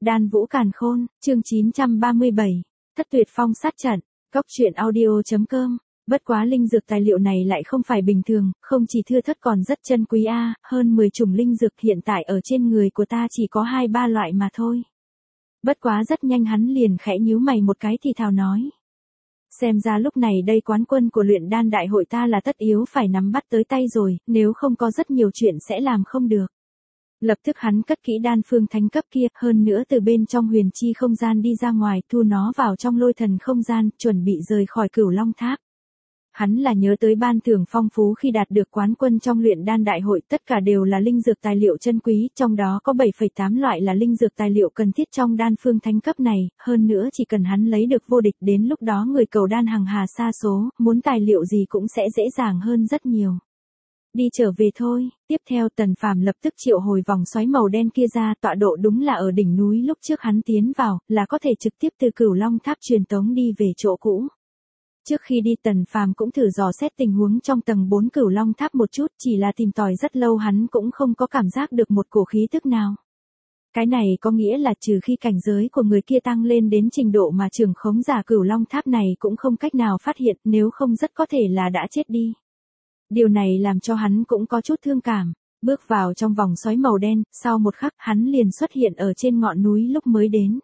Đan Vũ Càn Khôn, chương 937, Thất Tuyệt Phong sát trận, Góc truyện audio.com. Bất quá linh dược tài liệu này lại không phải bình thường, không chỉ thưa thớt còn rất chân quý hơn 10 chủng linh dược hiện tại ở trên người của ta chỉ có 2-3 loại mà thôi. Bất quá rất nhanh hắn liền khẽ nhíu mày một cái thì thào nói. Xem ra lúc này đây quán quân của luyện đan đại hội ta là tất yếu phải nắm bắt tới tay rồi, nếu không có rất nhiều chuyện sẽ làm không được. Lập tức hắn cất kỹ đan phương thánh cấp kia, hơn nữa từ bên trong huyền chi không gian đi ra ngoài, thu nó vào trong lôi thần không gian, chuẩn bị rời khỏi Cửu Long Tháp. Hắn là nhớ tới ban thưởng phong phú khi đạt được quán quân trong luyện đan đại hội, tất cả đều là linh dược tài liệu chân quý, trong đó có 7,8 loại là linh dược tài liệu cần thiết trong đan phương thánh cấp này, hơn nữa chỉ cần hắn lấy được vô địch, đến lúc đó người cầu đan hàng hà sa số, muốn tài liệu gì cũng sẽ dễ dàng hơn rất nhiều. Đi trở về thôi. Tiếp theo Tần Phàm lập tức triệu hồi vòng xoáy màu đen kia ra, tọa độ đúng là ở đỉnh núi lúc trước hắn tiến vào, là có thể trực tiếp từ Cửu Long Tháp truyền tống đi về chỗ cũ. Trước khi đi Tần Phàm cũng thử dò xét tình huống trong tầng 4 Cửu Long Tháp một chút, chỉ là tìm tòi rất lâu hắn cũng không có cảm giác được một cổ khí tức nào. Cái này có nghĩa là trừ khi cảnh giới của người kia tăng lên đến trình độ mà trưởng khống giả Cửu Long Tháp này cũng không cách nào phát hiện, nếu không rất có thể là đã chết đi. Điều này làm cho hắn cũng có chút thương cảm. Bước vào trong vòng xoáy màu đen, sau một khắc hắn liền xuất hiện ở trên ngọn núi lúc mới đến.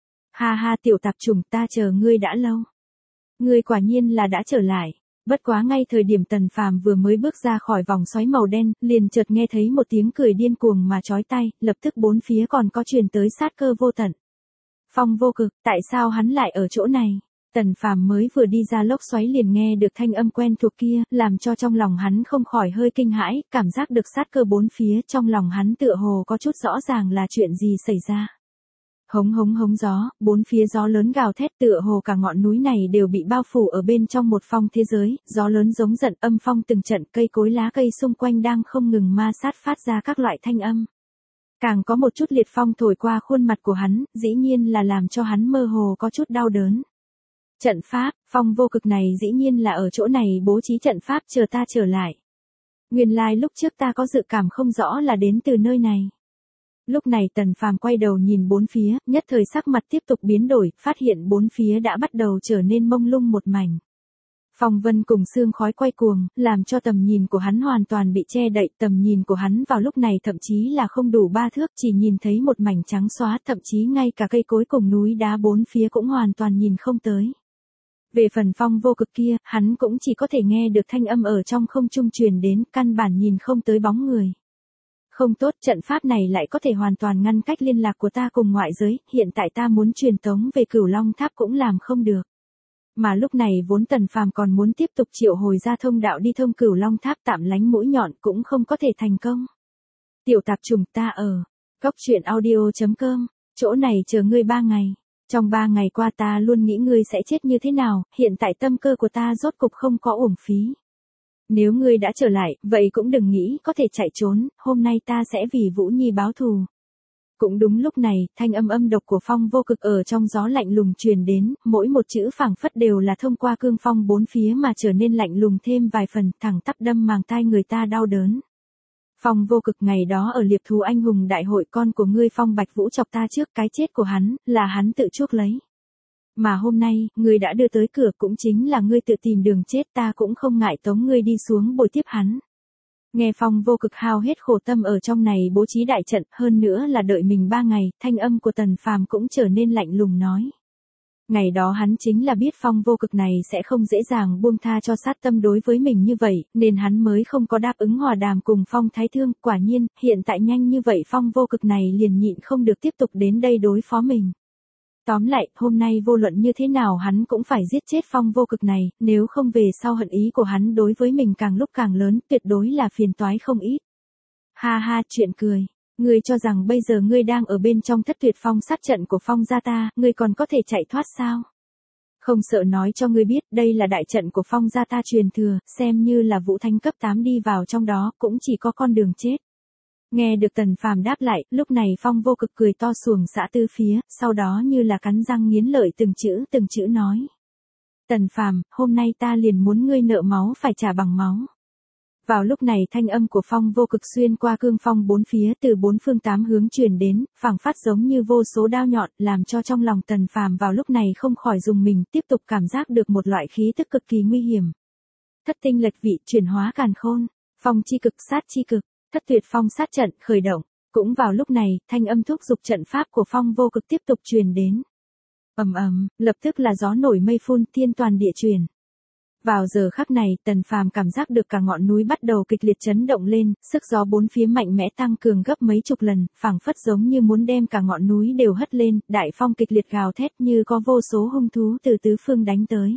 Ha ha tiểu tạp chủng, ta chờ ngươi đã lâu. Ngươi quả nhiên là đã trở lại. Bất quá ngay thời điểm Tần Phàm vừa mới bước ra khỏi vòng xoáy màu đen, liền chợt nghe thấy một tiếng cười điên cuồng mà chói tai, lập tức bốn phía còn có truyền tới sát cơ vô tận. Phong Vô Cực, tại sao hắn lại ở chỗ này? Tần Phàm mới vừa đi ra lốc xoáy liền nghe được thanh âm quen thuộc kia, làm cho trong lòng hắn không khỏi hơi kinh hãi, cảm giác được sát cơ bốn phía, trong lòng hắn tựa hồ có chút rõ ràng là chuyện gì xảy ra. Hống hống hống gió, bốn phía gió lớn gào thét, tựa hồ cả ngọn núi này đều bị bao phủ ở bên trong một phong thế giới, gió lớn giống giận, âm phong từng trận, cây cối lá cây xung quanh đang không ngừng ma sát phát ra các loại thanh âm. Càng có một chút liệt phong thổi qua khuôn mặt của hắn, dĩ nhiên là làm cho hắn mơ hồ có chút đau đớn. Trận pháp, Phong Vô Cực này dĩ nhiên là ở chỗ này bố trí trận pháp chờ ta trở lại. Nguyên lai lúc trước ta có dự cảm không rõ là đến từ nơi này. Lúc này Tần Phàm quay đầu nhìn bốn phía, nhất thời sắc mặt tiếp tục biến đổi, phát hiện bốn phía đã bắt đầu trở nên mông lung một mảnh. Phong vân cùng sương khói quay cuồng, làm cho tầm nhìn của hắn hoàn toàn bị che đậy, tầm nhìn của hắn vào lúc này thậm chí là không đủ 3 thước, chỉ nhìn thấy một mảnh trắng xóa, thậm chí ngay cả cây cối cùng núi đá bốn phía cũng hoàn toàn nhìn không tới. Về phần Phong Vô Cực kia, hắn cũng chỉ có thể nghe được thanh âm ở trong không trung truyền đến, căn bản nhìn không tới bóng người. Không tốt, trận pháp này lại có thể hoàn toàn ngăn cách liên lạc của ta cùng ngoại giới, hiện tại ta muốn truyền tống về Cửu Long Tháp cũng làm không được. Mà lúc này vốn Tần Phàm còn muốn tiếp tục triệu hồi ra thông đạo đi thông Cửu Long Tháp tạm lánh mũi nhọn cũng không có thể thành công. Tiểu tạp chủng, ta ở Góc truyện audio.com, chỗ này chờ ngươi 3 ngày. Trong 3 ngày qua ta luôn nghĩ ngươi sẽ chết như thế nào, hiện tại tâm cơ của ta rốt cục không có uổng phí. Nếu ngươi đã trở lại, vậy cũng đừng nghĩ có thể chạy trốn, hôm nay ta sẽ vì Vũ Nhi báo thù. Cũng đúng lúc này, thanh âm âm độc của Phong Vô Cực ở trong gió lạnh lùng truyền đến, mỗi một chữ phảng phất đều là thông qua cương phong bốn phía mà trở nên lạnh lùng thêm vài phần, thẳng tắp đâm màng tai người ta đau đớn. Phong Vô Cực, ngày đó ở Liệp Thú Anh Hùng Đại hội con của ngươi Phong Bạch Vũ chọc ta trước, cái chết của hắn, là hắn tự chuốc lấy. Mà hôm nay, ngươi đã đưa tới cửa, cũng chính là ngươi tự tìm đường chết, ta cũng không ngại tống ngươi đi xuống bồi tiếp hắn. Nghe Phong Vô Cực hao hết khổ tâm ở trong này bố trí đại trận, hơn nữa là đợi mình 3 ngày, thanh âm của Tần Phàm cũng trở nên lạnh lùng nói. Ngày đó hắn chính là biết Phong Vô Cực này sẽ không dễ dàng buông tha cho sát tâm đối với mình như vậy, nên hắn mới không có đáp ứng hòa đàm cùng Phong Thái Thương, quả nhiên, hiện tại nhanh như vậy Phong Vô Cực này liền nhịn không được tiếp tục đến đây đối phó mình. Tóm lại, hôm nay vô luận như thế nào hắn cũng phải giết chết Phong Vô Cực này, nếu không về sau hận ý của hắn đối với mình càng lúc càng lớn, tuyệt đối là phiền toái không ít. Ha ha, chuyện cười. Ngươi cho rằng bây giờ ngươi đang ở bên trong Thất Tuyệt Phong sát trận của Phong gia ta, ngươi còn có thể chạy thoát sao? Không sợ nói cho ngươi biết, đây là đại trận của Phong gia ta truyền thừa, xem như là Vũ Thánh cấp 8 đi vào trong đó, cũng chỉ có con đường chết. Nghe được Tần Phàm đáp lại, lúc này Phong Vô Cực cười to xuồng xã tư phía, sau đó như là cắn răng nghiến lợi từng chữ nói. Tần Phàm, hôm nay ta liền muốn ngươi nợ máu phải trả bằng máu. Vào lúc này thanh âm của Phong Vô Cực xuyên qua cương phong bốn phía từ bốn phương tám hướng truyền đến, phảng phất giống như vô số đao nhọn, làm cho trong lòng Tần Phàm vào lúc này không khỏi rùng mình, tiếp tục cảm giác được một loại khí tức cực kỳ nguy hiểm. Thất tinh lệch vị, chuyển hóa càn khôn, phong chi cực, sát chi cực, thất tuyệt phong sát trận khởi động. Cũng vào lúc này, thanh âm thúc giục trận pháp của Phong Vô Cực tiếp tục truyền đến. Ầm ầm, lập tức là gió nổi mây phun, thiên toàn địa chuyển. Vào giờ khắc này, Tần Phàm cảm giác được cả ngọn núi bắt đầu kịch liệt chấn động lên, sức gió bốn phía mạnh mẽ tăng cường gấp mấy chục lần, phảng phất giống như muốn đem cả ngọn núi đều hất lên, đại phong kịch liệt gào thét như có vô số hung thú từ tứ phương đánh tới.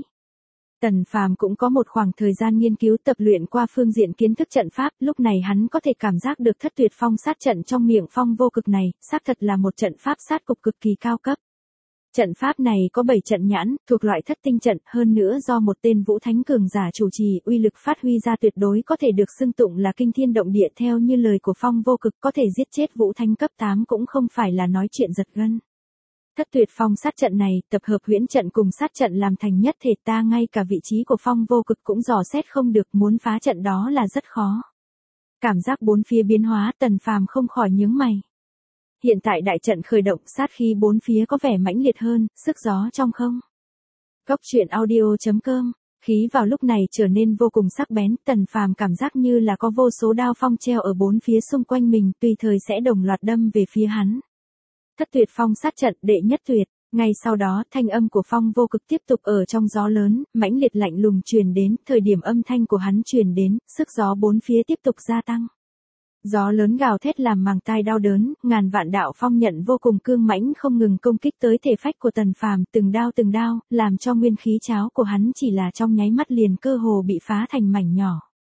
Tần Phàm cũng có một khoảng thời gian nghiên cứu tập luyện qua phương diện kiến thức trận pháp, lúc này hắn có thể cảm giác được thất tuyệt phong sát trận trong miệng Phong Vô Cực này, xác thật là một trận pháp sát cục cực kỳ cao cấp. Trận pháp này có 7 trận nhãn, thuộc loại thất tinh trận, hơn nữa do một tên vũ thánh cường giả chủ trì, uy lực phát huy ra tuyệt đối có thể được xưng tụng là kinh thiên động địa, theo như lời của Phong Vô Cực, có thể giết chết vũ thánh cấp 8 cũng không phải là nói chuyện giật gân. Thất tuyệt phong sát trận này, tập hợp huyễn trận cùng sát trận làm thành nhất thể, ta ngay cả vị trí của Phong Vô Cực cũng dò xét không được, muốn phá trận đó là rất khó. Cảm giác bốn phía biến hóa, Tần Phàm không khỏi nhướng mày. Hiện tại đại trận khởi động, sát khí bốn phía có vẻ mãnh liệt hơn, sức gió trong không. Góc truyện audio.com, khí vào lúc này trở nên vô cùng sắc bén, Tần Phàm cảm giác như là có vô số đao phong treo ở bốn phía xung quanh mình, tùy thời sẽ đồng loạt đâm về phía hắn. Thất tuyệt phong sát trận, đệ nhất tuyệt. Ngay sau đó, thanh âm của Phong Vô Cực tiếp tục ở trong gió lớn, mãnh liệt lạnh lùng truyền đến, thời điểm âm thanh của hắn truyền đến, sức gió bốn phía tiếp tục gia tăng. Gió lớn gào thét làm màng tai đau đớn, ngàn vạn đạo phong nhận vô cùng cương mãnh không ngừng công kích tới thể phách của Tần Phàm, từng đao, làm cho nguyên khí cháo của hắn chỉ là trong nháy mắt liền cơ hồ bị phá thành mảnh nhỏ.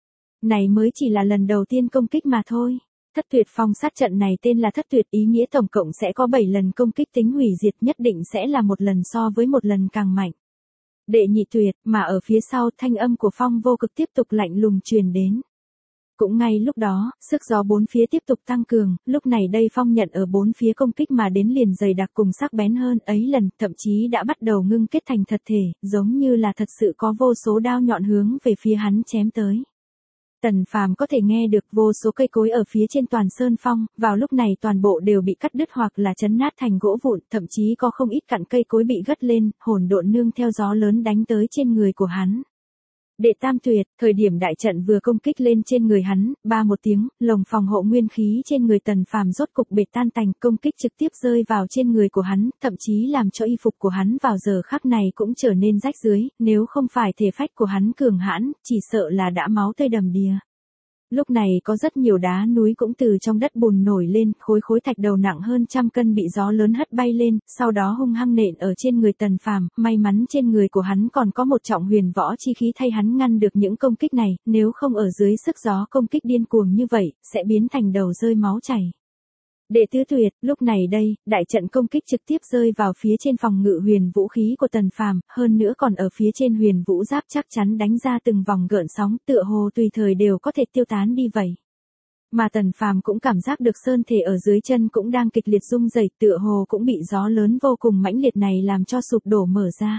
Này mới chỉ là lần đầu tiên công kích mà thôi. Thất tuyệt phong sát trận này tên là thất tuyệt, ý nghĩa tổng cộng sẽ có 7 lần công kích tính hủy diệt, nhất định sẽ là một lần so với một lần càng mạnh. Đệ nhị tuyệt, mà ở phía sau thanh âm của Phong Vô Cực tiếp tục lạnh lùng truyền đến. Cũng ngay lúc đó, sức gió bốn phía tiếp tục tăng cường, lúc này đây phong nhận ở bốn phía công kích mà đến liền dày đặc cùng sắc bén hơn ấy lần, thậm chí đã bắt đầu ngưng kết thành thật thể, giống như là thật sự có vô số đao nhọn hướng về phía hắn chém tới. Tần Phàm có thể nghe được vô số cây cối ở phía trên toàn sơn phong, vào lúc này toàn bộ đều bị cắt đứt hoặc là chấn nát thành gỗ vụn, thậm chí có không ít cặn cây cối bị gất lên, hỗn độn nương theo gió lớn đánh tới trên người của hắn. Đệ tam tuyệt, thời điểm đại trận vừa công kích lên trên người hắn, ba một tiếng, lồng phòng hộ nguyên khí trên người Tần Phàm rốt cục bệt tan tành, công kích trực tiếp rơi vào trên người của hắn, thậm chí làm cho y phục của hắn vào giờ khắc này cũng trở nên rách rưới, nếu không phải thể phách của hắn cường hãn, chỉ sợ là đã máu tươi đầm đìa. Lúc này có rất nhiều đá núi cũng từ trong đất bùn nổi lên, khối thạch đầu nặng hơn 100 cân bị gió lớn hất bay lên, sau đó hung hăng nện ở trên người Tần Phàm, may mắn trên người của hắn còn có một trọng huyền võ chi khí thay hắn ngăn được những công kích này, nếu không ở dưới sức gió công kích điên cuồng như vậy, sẽ biến thành đầu rơi máu chảy. Đệ tứ tuyệt, lúc này đây, đại trận công kích trực tiếp rơi vào phía trên phòng ngự huyền vũ khí của Tần Phàm, hơn nữa còn ở phía trên huyền vũ giáp chắc chắn đánh ra từng vòng gợn sóng, tựa hồ tùy thời đều có thể tiêu tán đi vậy. Mà Tần Phàm cũng cảm giác được sơn thể ở dưới chân cũng đang kịch liệt rung rẩy, tựa hồ cũng bị gió lớn vô cùng mãnh liệt này làm cho sụp đổ mở ra.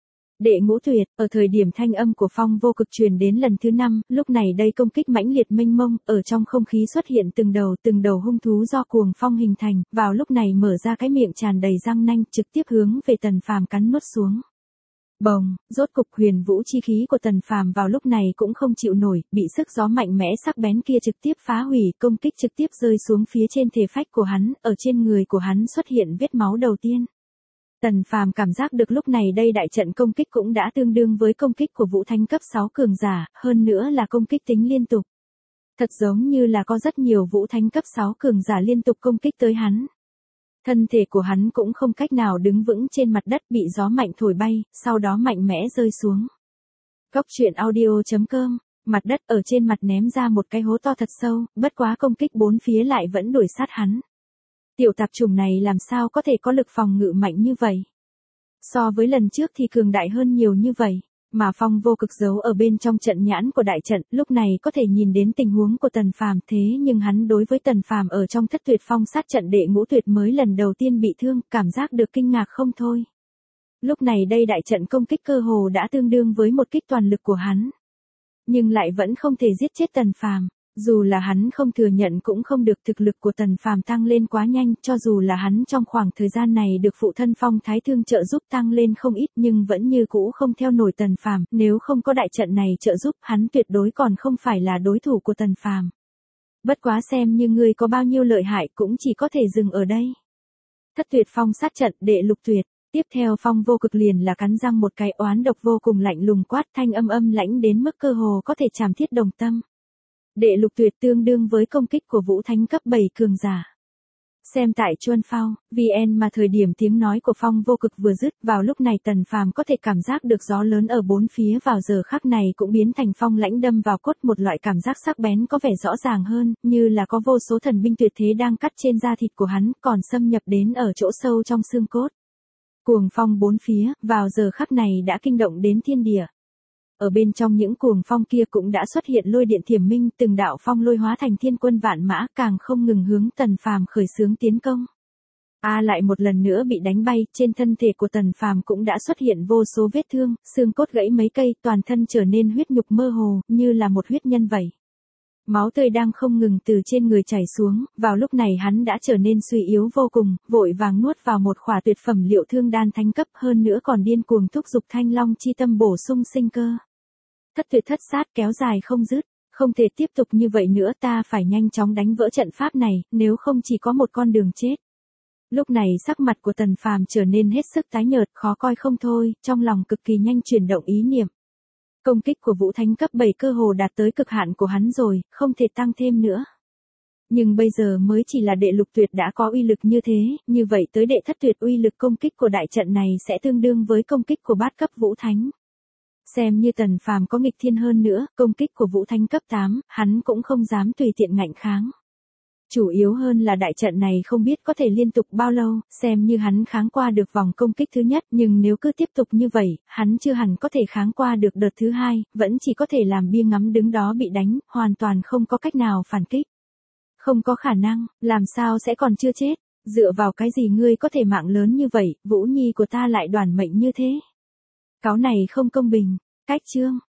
Đệ ngũ tuyệt, ở thời điểm thanh âm của Phong Vô Cực truyền đến lần thứ 5, lúc này đây công kích mãnh liệt mênh mông, ở trong không khí xuất hiện từng đầu hung thú do cuồng phong hình thành, vào lúc này mở ra cái miệng tràn đầy răng nanh, trực tiếp hướng về Tần Phàm cắn nuốt xuống. Bồng, rốt cục huyền vũ chi khí của Tần Phàm vào lúc này cũng không chịu nổi, bị sức gió mạnh mẽ sắc bén kia trực tiếp phá hủy, công kích trực tiếp rơi xuống phía trên thể phách của hắn, ở trên người của hắn xuất hiện vết máu đầu tiên. Tần Phàm cảm giác được lúc này đây đại trận công kích cũng đã tương đương với công kích của vũ thánh cấp 6 cường giả, hơn nữa là công kích tính liên tục. Thật giống như là có rất nhiều vũ thánh cấp 6 cường giả liên tục công kích tới hắn. Thân thể của hắn cũng không cách nào đứng vững trên mặt đất, bị gió mạnh thổi bay, sau đó mạnh mẽ rơi xuống. Góc truyện audio.com, mặt đất ở trên mặt ném ra một cái hố to thật sâu, bất quá công kích bốn phía lại vẫn đuổi sát hắn. Tiểu tạp chủng này làm sao có thể có lực phòng ngự mạnh như vậy? So với lần trước thì cường đại hơn nhiều như vậy, mà Phong Vô Cực giấu ở bên trong trận nhãn của đại trận, lúc này có thể nhìn đến tình huống của Tần Phàm, thế nhưng hắn đối với Tần Phàm ở trong thất tuyệt phong sát trận đệ ngũ tuyệt mới lần đầu tiên bị thương, cảm giác được kinh ngạc không thôi. Lúc này đây đại trận công kích cơ hồ đã tương đương với một kích toàn lực của hắn. nhưng lại vẫn không thể giết chết Tần Phàm. Dù là hắn không thừa nhận cũng không được, thực lực của Tần Phàm tăng lên quá nhanh, cho dù là hắn trong khoảng thời gian này được phụ thân Phong Thái Thương trợ giúp tăng lên không ít nhưng vẫn như cũ không theo nổi Tần Phàm, nếu không có đại trận này trợ giúp hắn tuyệt đối còn không phải là đối thủ của Tần Phàm. Bất quá xem như ngươi có bao nhiêu lợi hại cũng chỉ có thể dừng ở đây. Thất tuyệt phong sát trận, đệ lục tuyệt. Tiếp theo Phong Vô Cực liền là cắn răng một cái oán độc vô cùng lạnh lùng quát, thanh âm âm lãnh đến mức cơ hồ có thể chảm thiết đồng tâm. Đệ lục tuyệt tương đương với công kích của Vũ Thánh cấp 7 cường giả. Xem tại Chuân Phao, VN mà thời điểm tiếng nói của Phong Vô Cực vừa dứt, vào lúc này Tần Phàm có thể cảm giác được gió lớn ở bốn phía, vào giờ khắc này cũng biến thành phong lãnh đâm vào cốt, một loại cảm giác sắc bén có vẻ rõ ràng hơn, như là có vô số thần binh tuyệt thế đang cắt trên da thịt của hắn, còn xâm nhập đến ở chỗ sâu trong xương cốt. Cuồng phong bốn phía, vào giờ khắc này đã kinh động đến thiên địa. Ở bên trong những cuồng phong kia cũng đã xuất hiện lôi điện thiểm minh, từng đạo phong lôi hóa thành thiên quân vạn mã, càng không ngừng hướng Tần Phàm khởi xướng tiến công. Lại một lần nữa bị đánh bay, trên thân thể của Tần Phàm cũng đã xuất hiện vô số vết thương, xương cốt gãy mấy cây, toàn thân trở nên huyết nhục mơ hồ, như là một huyết nhân vậy. Máu tươi đang không ngừng từ trên người chảy xuống, vào lúc này hắn đã trở nên suy yếu vô cùng, vội vàng nuốt vào một khỏa tuyệt phẩm liệu thương đan thánh cấp, hơn nữa còn điên cuồng thúc giục thanh long chi tâm bổ sung sinh cơ. Thất tuyệt thất sát kéo dài không dứt, không thể tiếp tục như vậy nữa, ta phải nhanh chóng đánh vỡ trận pháp này, nếu không chỉ có một con đường chết. Lúc này sắc mặt của Tần Phàm trở nên hết sức tái nhợt, khó coi không thôi, trong lòng cực kỳ nhanh chuyển động ý niệm. Công kích của Vũ Thánh cấp 7 cơ hồ đạt tới cực hạn của hắn rồi, không thể tăng thêm nữa. Nhưng bây giờ mới chỉ là đệ lục tuyệt đã có uy lực như thế, như vậy tới đệ thất tuyệt uy lực công kích của đại trận này sẽ tương đương với công kích của bát cấp Vũ Thánh. Xem như Tần Phàm có nghịch thiên hơn nữa, công kích của Vũ Thánh cấp 8, hắn cũng không dám tùy tiện ngạnh kháng. Chủ yếu hơn là đại trận này không biết có thể liên tục bao lâu, xem như hắn kháng qua được vòng công kích thứ nhất, nhưng nếu cứ tiếp tục như vậy, hắn chưa hẳn có thể kháng qua được đợt thứ hai, vẫn chỉ có thể làm bia ngắm đứng đó bị đánh, hoàn toàn không có cách nào phản kích. Không có khả năng, làm sao sẽ còn chưa chết, dựa vào cái gì ngươi có thể mạng lớn như vậy, Vũ Nhi của ta lại đoản mệnh như thế. Cáo này không công bình. Cách chương